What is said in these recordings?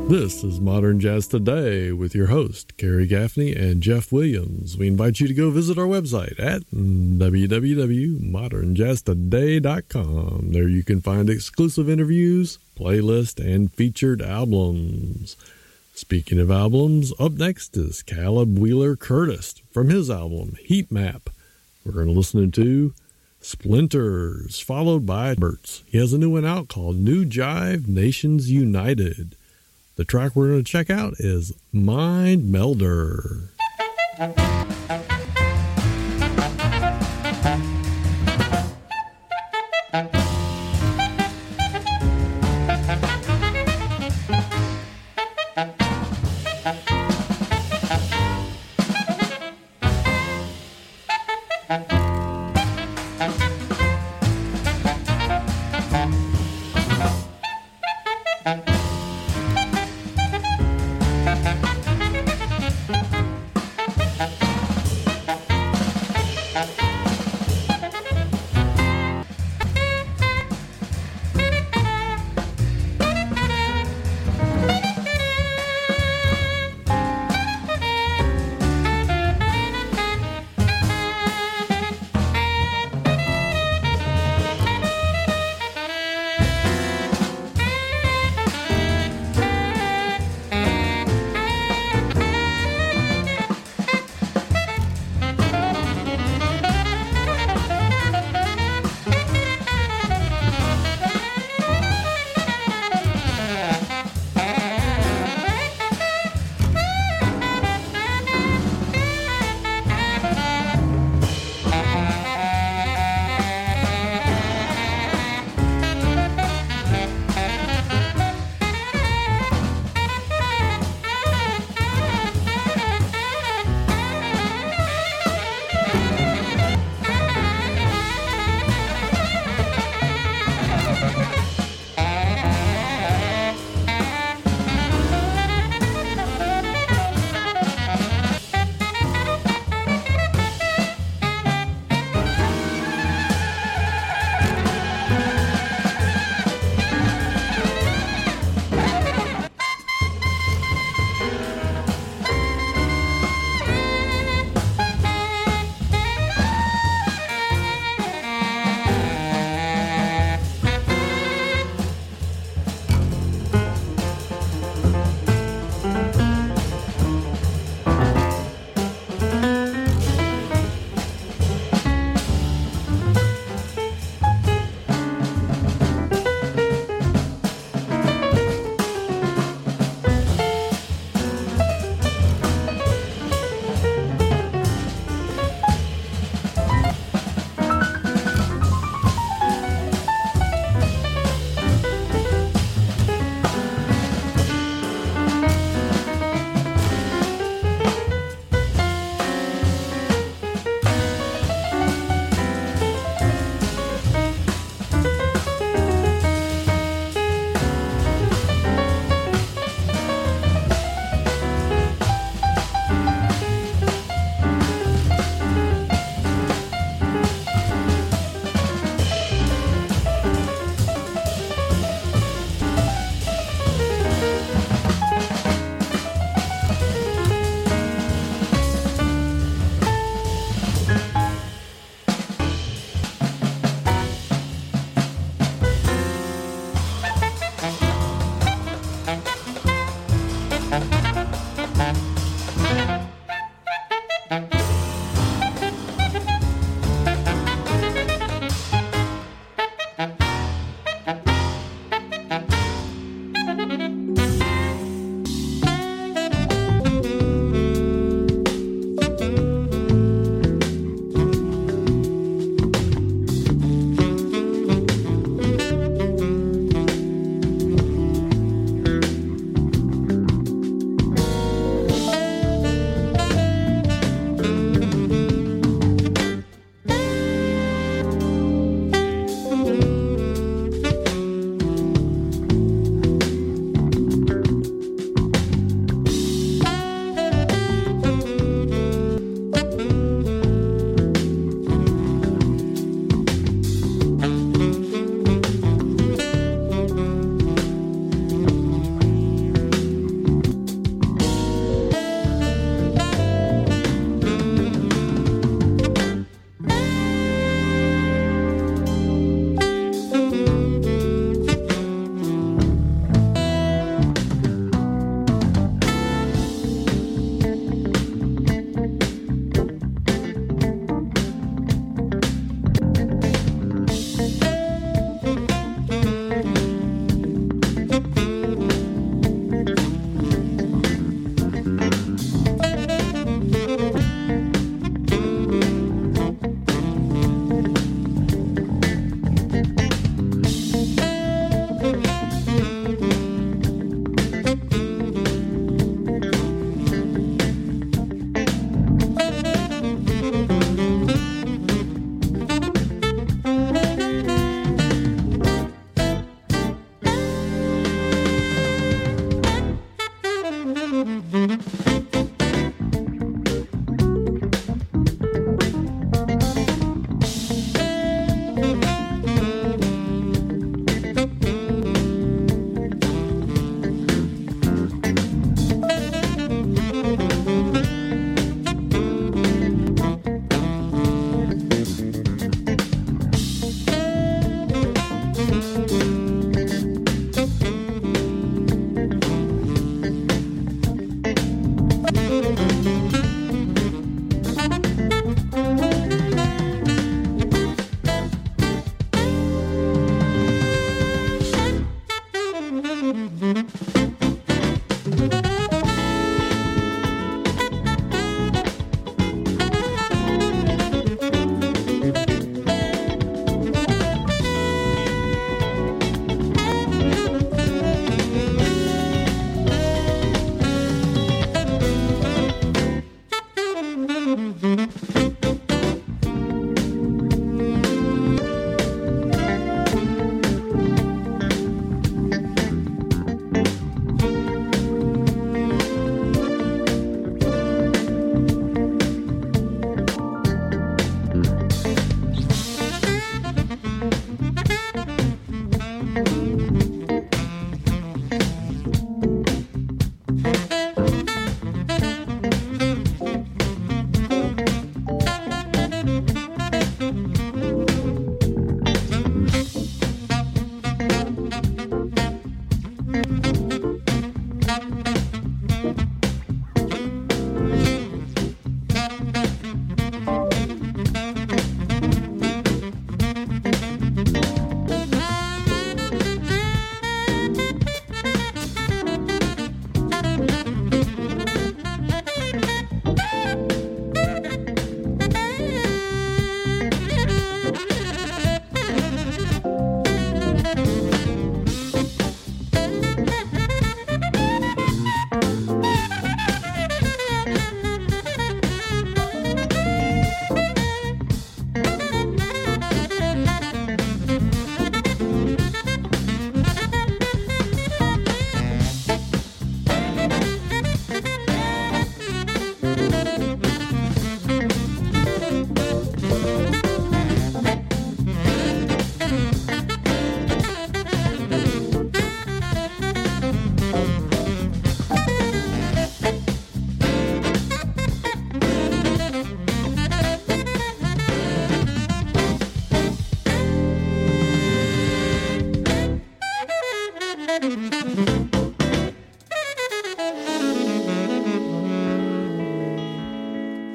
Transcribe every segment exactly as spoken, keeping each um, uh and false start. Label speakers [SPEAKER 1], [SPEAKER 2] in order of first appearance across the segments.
[SPEAKER 1] This is Modern Jazz Today with your host, Kerry Gaffney and Jeff Williams. We invite you to go visit our website at w w w dot modern jazz today dot com. There you can find exclusive interviews, playlists, and featured albums. Speaking of albums, up next is Caleb Wheeler Curtis from his album Heat Map. We're going to listen to Splinters, followed by Berts. He has a new one out called New Jive Nations United. The track we're going to check out is Mind Melder.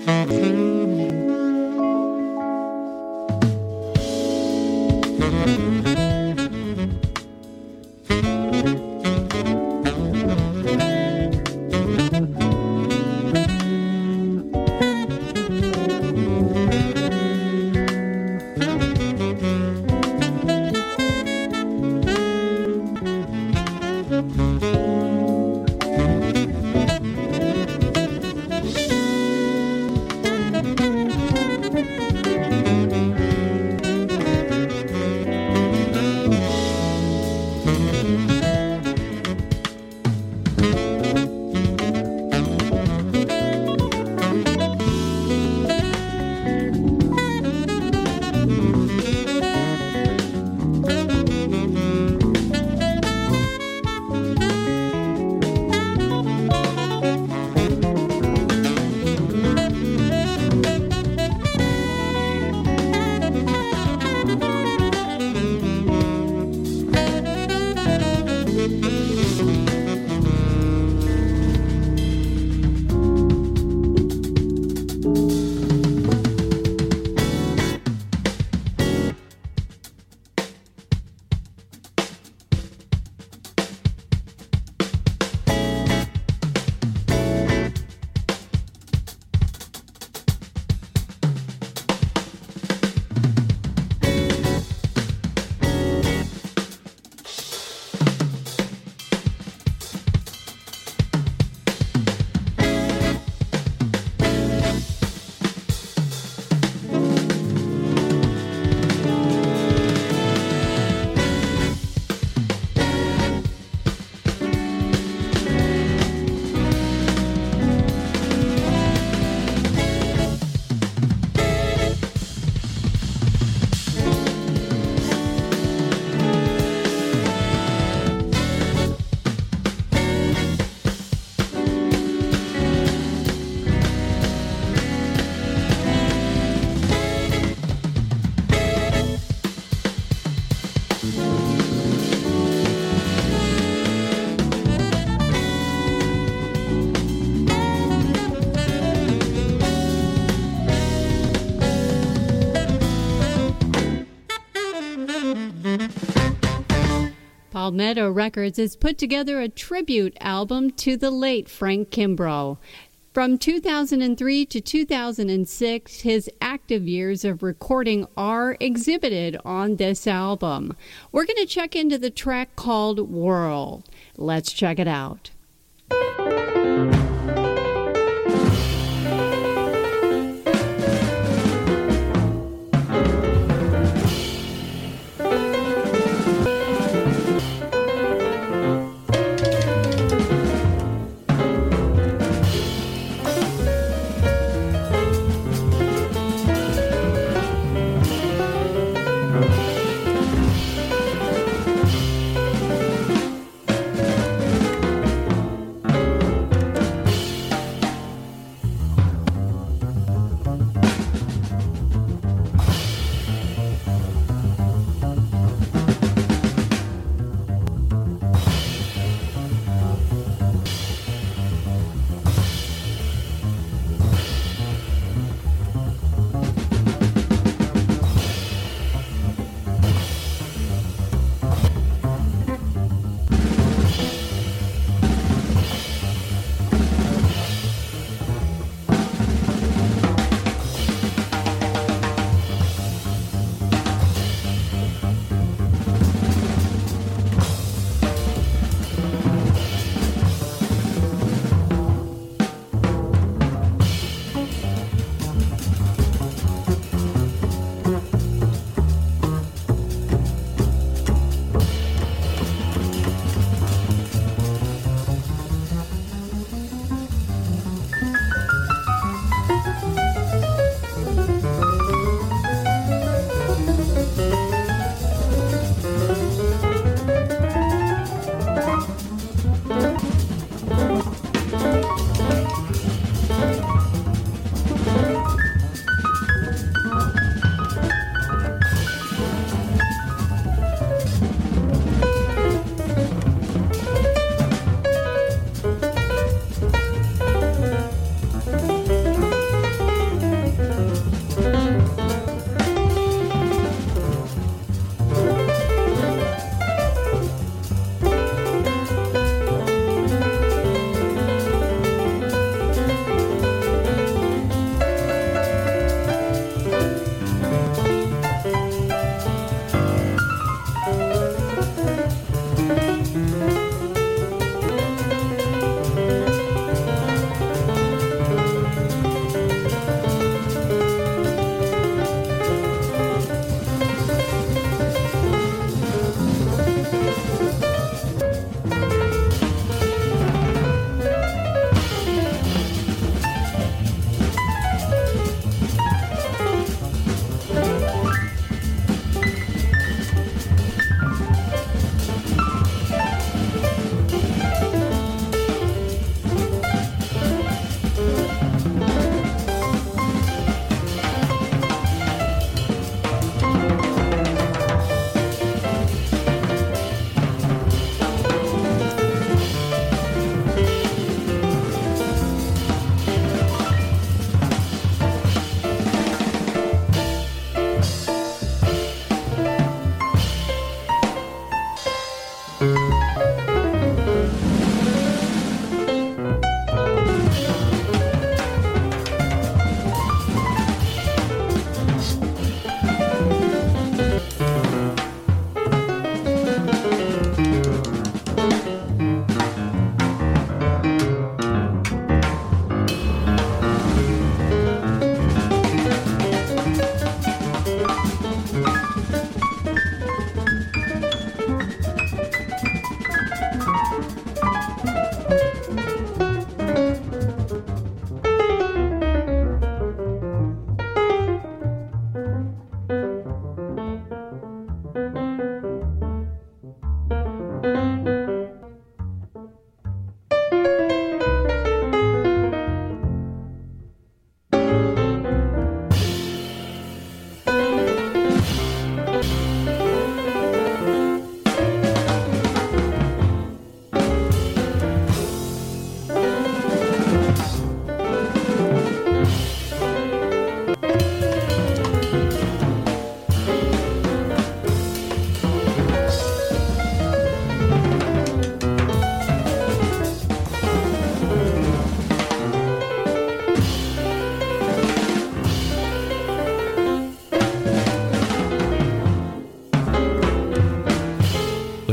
[SPEAKER 2] Palmetto Records has put together a tribute album to the late Frank Kimbrough. From two thousand three to two thousand six, his active years of recording are exhibited on this album. We're going to check into the track called Whirl. Let's check it out.
[SPEAKER 3] Thank you.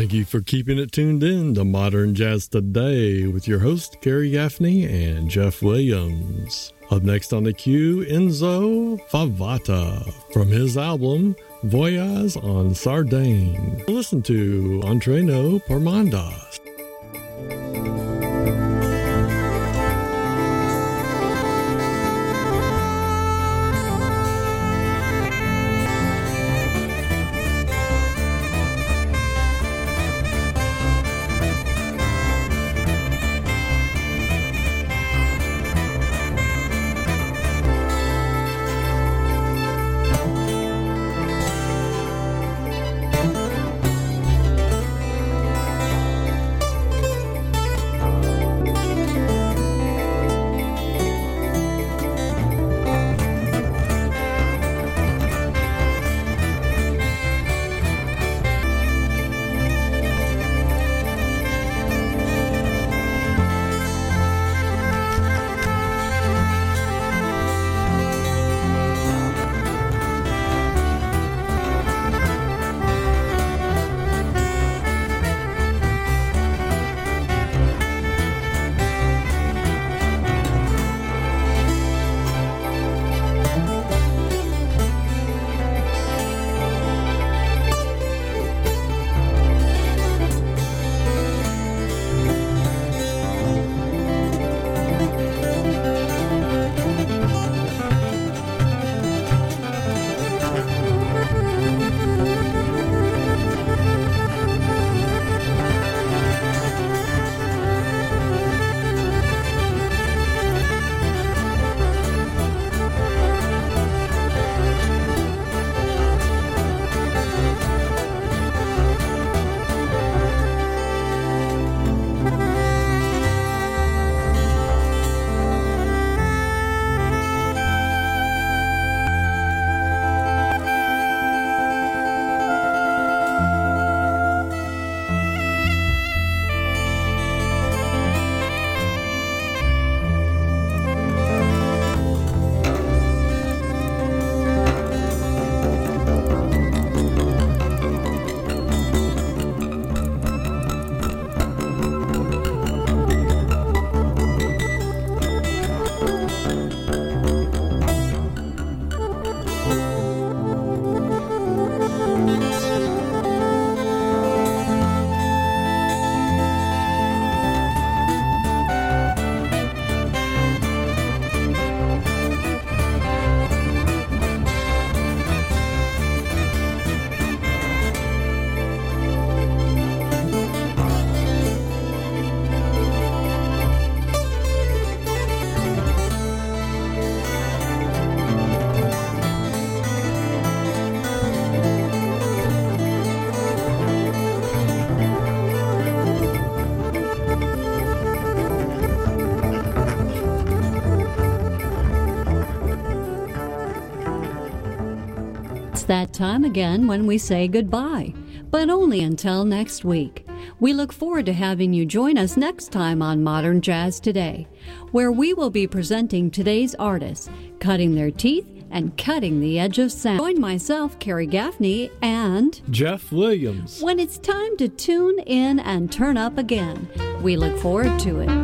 [SPEAKER 1] Thank you for keeping it tuned in to Modern Jazz Today with your host, Gary Gaffney and Jeff Williams. Up next on the queue, Enzo Favata from his album Voyage en Sardaigne. Listen to Entre nos Parmandas.
[SPEAKER 2] That time again when we say goodbye, but only until next week. We look forward to having you join us next time on Modern Jazz Today, where we will be presenting today's artists, cutting their teeth and cutting the edge of sound. Join myself, Carrie Gaffney, and
[SPEAKER 1] Jeff Williams
[SPEAKER 2] when it's time to tune in and turn up again. We look forward to it.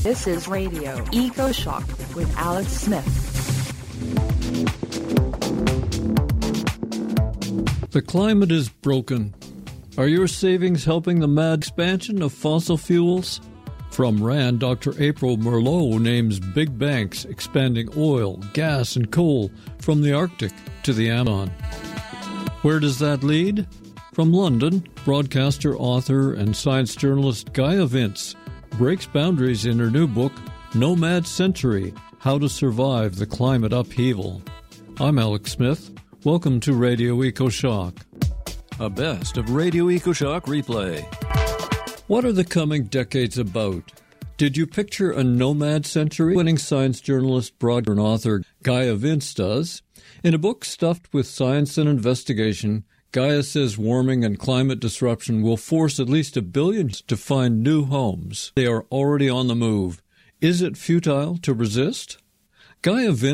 [SPEAKER 3] This is Radio EcoShock with Alex Smith.
[SPEAKER 4] The climate is broken. Are your savings helping the mad expansion of fossil fuels? From RAND, Doctor April Merlot names big banks expanding oil, gas, and coal from the Arctic to the Amazon. Where does that lead? From London, broadcaster, author, and science journalist Gaia Vince breaks boundaries in her new book, Nomad Century, How to Survive the Climate Upheaval. I'm Alex Smith. Welcome to Radio EcoShock. A best of Radio EcoShock replay. What are the coming decades about? Did you picture a nomad century? Winning science journalist, broadcaster, and author Gaia Vince does. In a book stuffed with science and investigation, Gaia says warming and climate disruption will force at least a billion to find new homes. They are already on the move. Is it futile to resist? Gaia Vince